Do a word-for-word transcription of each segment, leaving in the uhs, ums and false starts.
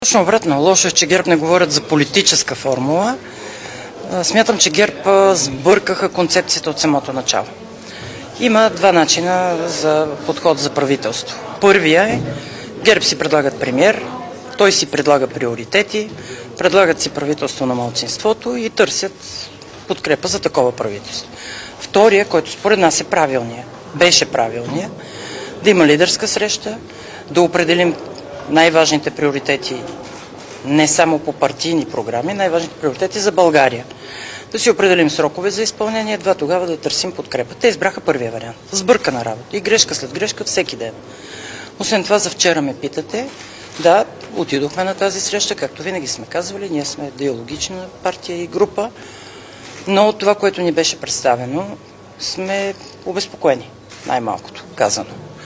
Точно обратно. Лошо е, че ГЕРБ не говорят за политическа формула. Смятам, че ГЕРБ сбъркаха концепцията от самото начало. Има два начина за подход за правителство. Първия е, ГЕРБ си предлагат премиер, той си предлага приоритети, предлагат си правителство на малцинството и търсят подкрепа за такова правителство. Втория, който според нас е правилния, беше правилния, да има лидерска среща, да определим най-важните приоритети не само по партийни програми, най-важните приоритети за България. Да си определим срокове за изпълнение, едва тогава да търсим подкрепа. Те избраха първия вариант. Сбъркана работа. И грешка след грешка всеки ден. Освен това, за вчера ме питате. Да, отидохме на тази среща, както винаги сме казвали. Ние сме диалогична партия и група. Но от това, което ни беше представено, сме обезпокоени. Най-малкото казано.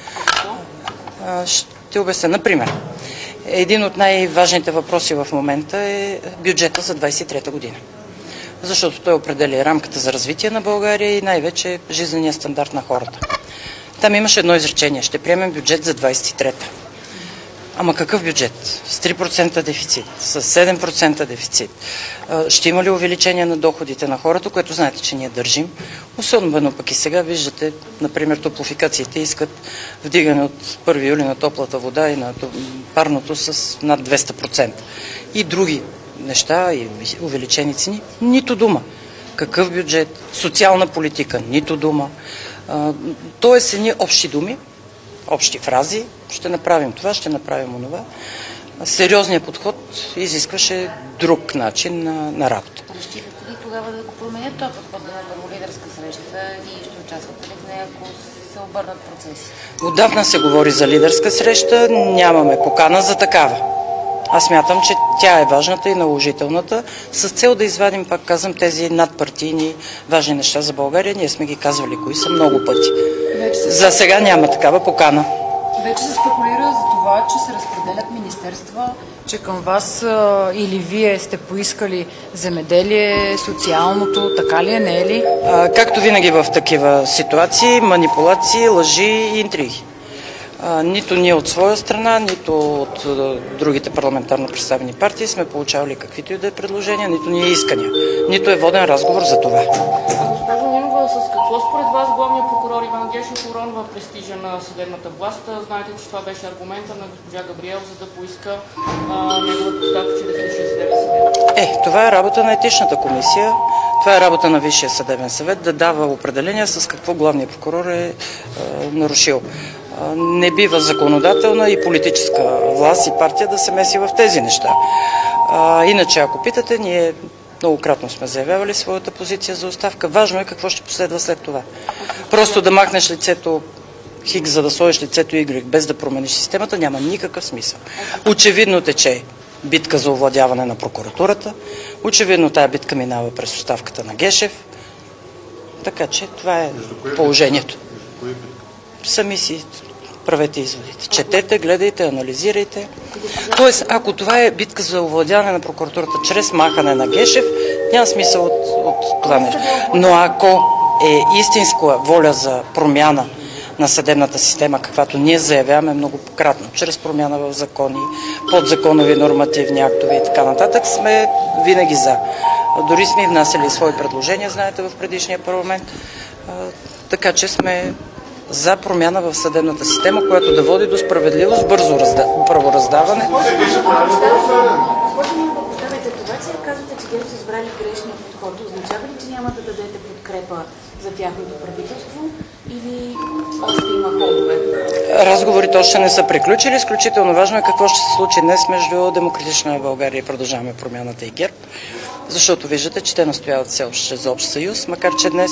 Ще обясня. Например, един от най-важните въпроси в момента е бюджета за двадесет и трета година. Защото той определя рамката за развитие на България и най-вече жизнения стандарт на хората. Там имаше едно изречение. Ще приемем бюджет за двадесет и трета. Ама какъв бюджет? С три процента дефицит, с седем процента дефицит. Ще има ли увеличение на доходите на хората, което знаете, че ние държим? Особено пък и сега виждате, например, топлофикациите искат вдигане от първи юли на топлата вода и на парното с над двеста процента. И други неща, и увеличени цени, нито дума. Какъв бюджет? Социална политика, нито дума. Тоест едни общи думи, общи фрази, ще направим това, ще направим онова. Сериозният подход изискваше друг начин на, на работа. Разчитате ли тогава да променят този подход на първолидерска среща и ще участвате ли в нея, ако се обърнат процеси? Отдавна се говори за лидерска среща, нямаме покана за такава. Аз смятам, че тя е важната и наложителната, с цел да извадим, пак казвам, тези надпартийни важни неща за България. Ние сме ги казвали кои са много пъти. Се... За сега няма такава покана. Вече се спекулира за това, че се разпределят министерства, че към вас а, или вие сте поискали земеделие, социалното, така ли е, не е ли? А, както винаги в такива ситуации, манипулации, лъжи и интриги. А, нито ние от своя страна, нито от а, другите парламентарно представени партии сме получавали каквито и да е предложения, нито ние искания. Нито е воден разговор за това. Госпожо Нинова, с какво според вас главният прокурор Иван Гешев уронва престижа на съдебната власт? Знаете, че това беше аргумента на госпожа Габриел, за да поиска а, неговата оставка, че да се реши съдебен съвет. Е, това е работа на етичната комисия, това е работа на Висшия съдебен съвет да дава определения с какво главният прокурор е а, нарушил. Не бива законодателна и политическа власт и партия да се меси в тези неща. А, иначе, ако питате, ние многократно сме заявявали своята позиция за оставка. Важно е какво ще последва след това. Просто да махнеш лицето Хикс, за да сложиш лицето Y, без да промениш системата, няма никакъв смисъл. Очевидно тече битка за овладяване на прокуратурата. Очевидно тая битка минава през оставката на Гешев. Така че това е положението. Сами си правете изводите. Четете, гледайте, анализирайте. Тоест, ако това е битка за овладяване на прокуратурата чрез махане на Гешев, няма смисъл от, от това нещо. Но ако е истинска воля за промяна на съдебната система, каквато ние заявяваме многократно, чрез промяна в закони, подзаконови нормативни актове и така нататък, сме винаги за. Дори сме внасяли свои предложения, знаете, в предишния парламент. Така че сме за промяна в съдебната система, която да води до справедливост, бързо разда... правораздаване. Оставяйте това, че казвате, че ГЕРБ са избрали грешния подход. Означава ли, че няма да дадете подкрепа за тяхното правителство или още има ходове? Разговорите още не са приключили. Изключително важно е какво ще се случи днес между Демократична България и Продължаваме промяната и ГЕРБ. Защото виждате, че те настояват все още за общ съюз, макар че днес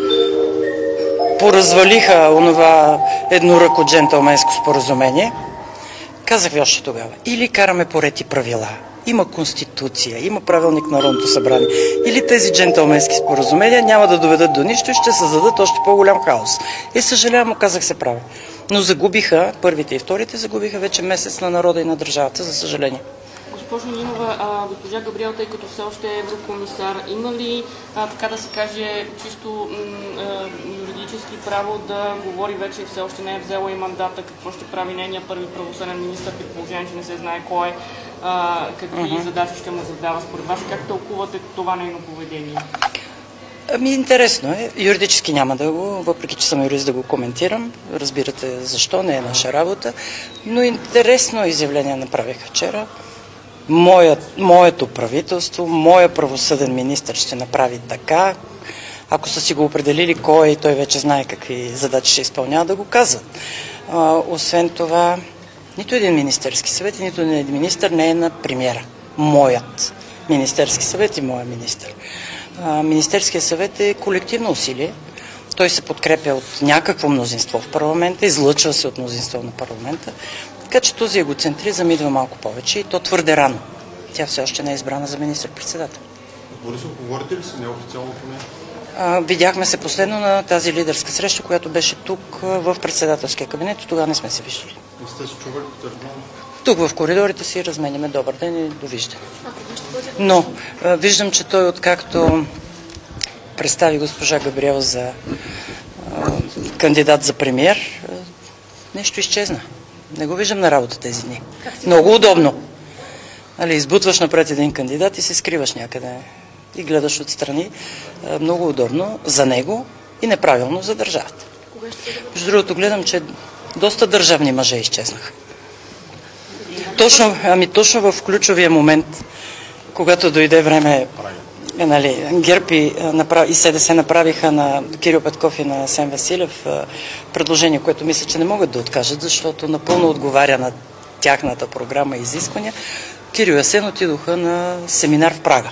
поразвалиха онова едноръко джентълменско споразумение. Казах ви още тогава. Или караме по ред и правила. Има конституция, има правилник на Народното събрание. Или тези джентълменски споразумения няма да доведат до нищо и ще създадат още по-голям хаос. И съжалявам, казах се прави. Но загубиха, първите и вторите, загубиха вече месец на народа и на държавата, за съжаление. Госпожо Нинова, а, госпожа Габриел, тъй като все още е еврокомисар, има ли, а, така да се каже, чисто а, юридически право да говори вече и все още не е взела и мандата, какво ще прави нейният първи правосъден министър, при положение, че не се знае кой е, а, какви uh-huh. задачи ще му задава според вас? Как тълкувате това нейно поведение? Ами интересно е. Юридически няма да го, въпреки че съм юрист, да го коментирам. Разбирате защо, не е наша работа. Но интересно изявление направиха вчера. Моят, моето правителство, моя правосъден министър ще направи така. Ако са си го определили кой и той вече знае какви задачи ще изпълнява, да го казват. А, освен това, нито един министерски съвет и нито един министър не е на премиера. Моят министерски съвет и моя министър. А, Министерския съвет е колективно усилие. Той се подкрепя от някакво мнозинство в парламента, излъчва се от мнозинство на парламента. Така че този егоцентризъм идва малко повече и то твърде рано. Тя все още не е избрана за министър-председател. Борисов, говорите ли си неофициално поне? А, видяхме се последно на тази лидерска среща, която беше тук в председателския кабинет. Тогава не сме се виждали. Не сте се чували по телефона? Тук в коридорите си разменяме добър ден и довиждане. Но а, виждам, че той откакто представи госпожа Габриел за а, кандидат за премиер, а, нещо изчезна. Не го виждам на работа тези дни. Много удобно. Али, избутваш напред един кандидат и се скриваш някъде и гледаш отстрани. Много удобно за него и неправилно за държавата. Между другото, гледам, че доста държавни мъже изчезнаха. Точно, ами точно в ключовия момент, когато дойде време, нали, ГЕРБ и, и СДС направиха на Кирил Петков и на Асен Василев предложение, което мисля, че не могат да откажат, защото напълно отговаря на тяхната програма и изисквания. Кирил и Асен отидоха на семинар в Прага.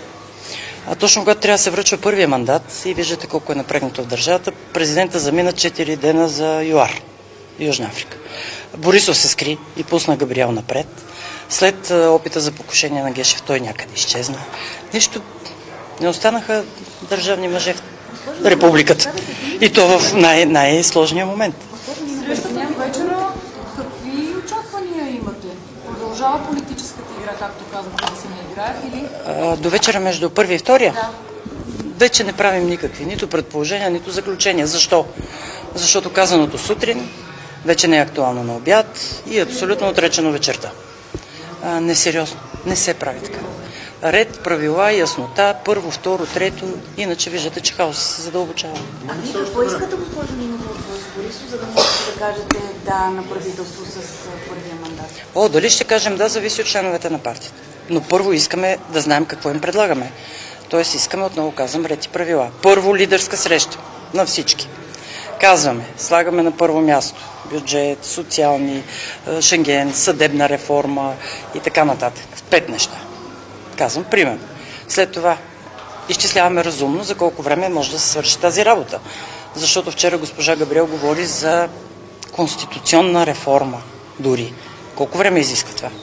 А точно когато трябва да се връчва първия мандат и виждате колко е напрегнато в държавата, президента замина четири дена за ЮАР, Южна Африка. Борисов се скри и пусна Габриел напред. След опита за покушение на Гешев той някъде изчезна. Нищо, не останаха държавни мъже в републиката. И то в най- най-сложния момент. Срещата вечера, какви очаквания имате? Продължава политическата игра, както казахте, да се не играе или? А, до вечера между първи и втория? Да. Вече не правим никакви, нито предположения, нито заключения. Защо? Защото казаното сутрин вече не е актуално на обяд и е абсолютно отречено вечерта. А, несериозно. Не се прави така. Ред, правила, яснота, първо, второ, трето, иначе виждате, че хаос се задълбочава. А вие какво искате, госпожо Нинова, от Борисов, за да можете да кажете да на правителство с първия мандат? О, дали ще кажем да, зависи от членовете на партията. Но първо искаме да знаем какво им предлагаме. Тоест искаме, отново казвам, ред и правила. Първо лидерска среща на всички. Казваме, слагаме на първо място бюджет, социални, Шенген, съдебна реформа и така нататък. Пет неща. Казвам, примерно. След това изчисляваме разумно за колко време може да се свърши тази работа. Защото вчера госпожа Габриел говори за конституционна реформа дори. Колко време изисква това?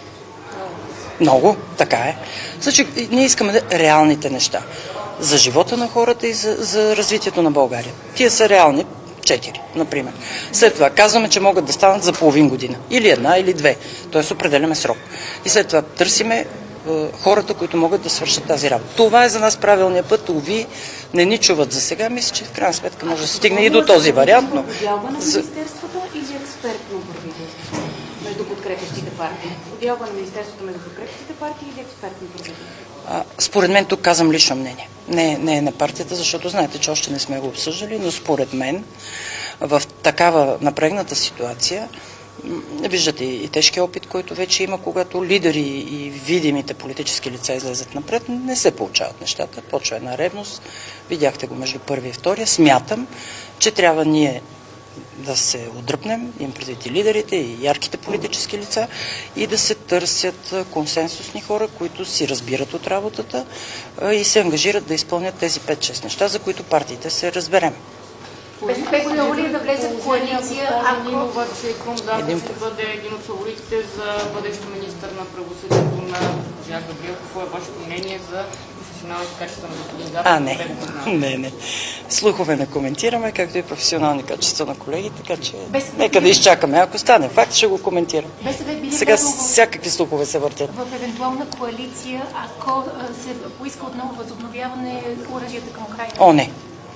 Много, така е. Значи, ние искаме да реалните неща. За живота на хората и за, за развитието на България. Тия са реални, четири, например. След това казваме, че могат да станат за половин година. Или една, или две. Тоест определяме срок. И след това търсиме е, хората, които могат да свършат тази работа. Това е за нас правилният път. Уви, не ни чуват за сега. Мисля, че в крайна сметка може да се стигне и до този вариант. Но... Отделба на министерството или експертно правителство между подкрепящите партии? Отделба на министерството между подкрепящите партии или експертно правителство? А, според мен, тук казвам лично мнение. Не, не е на партията, защото знаете, че още не сме го обсъждали, но според мен в такава напрегната ситуация виждате и тежкия опит, който вече има, когато лидери и видимите политически лица излезат напред, не се получават нещата. Почва една ревност. Видяхте го между първи и втория. Смятам, че трябва ние да се отдръпнем, им предвид и лидерите, и ярките политически лица, и да се търсят консенсусни хора, които си разбират от работата и се ангажират да изпълнят тези пет-шест неща, за които партиите се разберем. БСП готово ли е да влезе в коалиция, ако... Нинова, че Крум Зарков ще бъде един от фаворитите за бъдещ министър на правосъдието на госпожа Габриел. Какво е вашето мнение за професионалните качества на господин Зарков? А, не. Не, не. Слухове не коментираме, както и професионални качества на колеги, така че нека да изчакаме. Ако стане факт, ще го коментирам. Сега всякакви слухове се въртят. В евентуална коалиция, ако се поиска отново възобновяване оръжията към Украйна? О, не.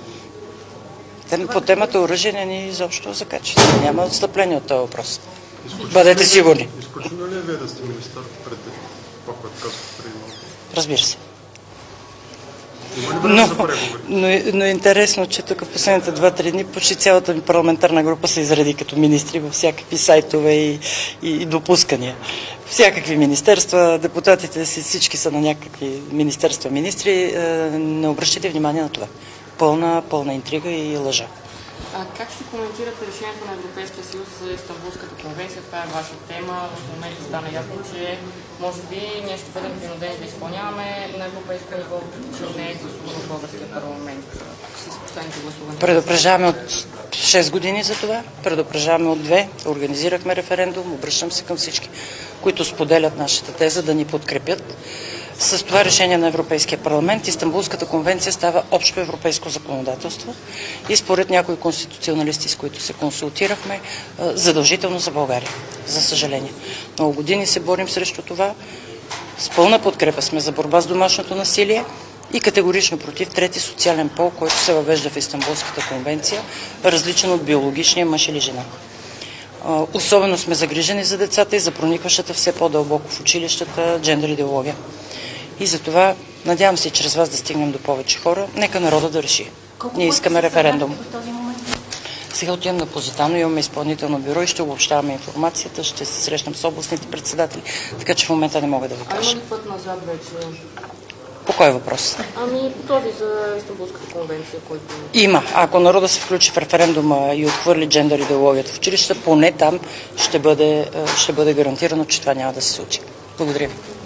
По темата оръжие не ни изобщо за качество. Няма отстъпление от този въпрос. Бъдете сигурни. изключено ли е вие да сте министър преди това, което казахте преди малко? Разбира се. Има ли време Но, за преговори? но, но е интересно, че тук в последните два-три дни почти цялата ми парламентарна група се изреди като министри във всякакви сайтове и, и, и допускания. Всякакви министерства, депутатите си всички са на някакви министерства, министри. Е, не обръщайте внимание на това. Пълна, пълна интрига и лъжа. А как ще коментирате решението на Европейския съюз за Истанбулската конвенция? Това е ваша тема. В момента стана ясно, че може би ние ще бъдем принудени да изпълняваме на европейско ниво, че не е гласувано в българския парламент с последните гласувания. Предупреждаваме от шест години за това, предупреждаваме от две, организирахме референдум, обръщам се към всички, които споделят нашата теза да ни подкрепят. С това решение на Европейския парламент Истанбулската конвенция става общо европейско законодателство и според някои конституционалисти, с които се консултирахме, задължително за България, за съжаление. Много години се борим срещу това. С пълна подкрепа сме за борба с домашното насилие и категорично против трети социален пол, който се въвежда в Истанбулската конвенция, различен от биологичния мъж или жена. Особено сме загрижени за децата и за проникващата все по-дълбоко в училищата джендър идеология. И затова надявам се чрез вас да стигнем до повече хора. Нека народа да реши. Ние искаме референдум. Сега отивам на Позитано, имаме изпълнително бюро и ще обобщаваме информацията, ще се срещнем с областните председатели, така че в момента не мога да ви А кажа. има ли път назад вече? По кой въпрос? Ами по този за Истанбулската конвенция, който... Има. Ако народа се включи в референдума и отхвърли джендър идеологията в училища, поне там ще бъде, ще бъде гарантирано, че това няма да се случи. Благодаря ви.